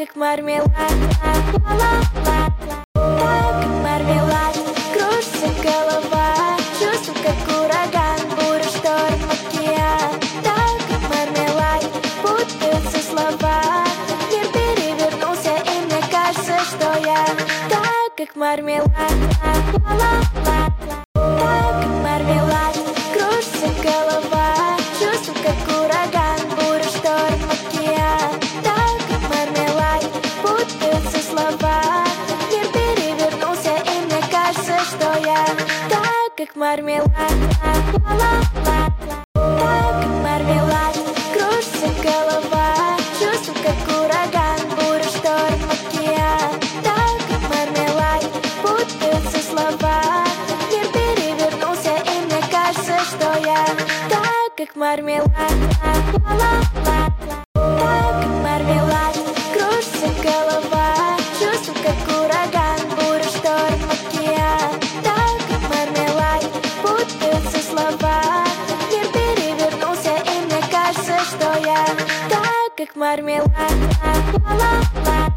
как мармелад, ла-ла-ла-ла. Так, как мармелад, кружится голова. Чувство, как ураган, буря, шторм, океан. Так, как мармелад, путаются слова. Мир перевернулся, и мне кажется, что я так, как мармелад, ла-ла-ла-ла. Так, как мармелад, кружится голова. Чувство, как ураган, буря, шторм, океан. Так, как мармелад, путаются слова. Мир перевернулся, и мне кажется, что я так, как мармелад, ла-ла-ла-ла. Так, как мармелад, кружится голова. Чувство, как ураган, буря, шторм, океан. Так, как мармелад, путаются слова. Мир перевернулся, и мне кажется, что я так, как мармелад, ла-ла-ла-ла. Так, как мармелад, кружится голова. Чувство, как ураган, буря, шторм, океан. Так, как мармелад, путаются слова. Мир перевернулся, и мне кажется, что я так, как мармелад, ла-ла-ла.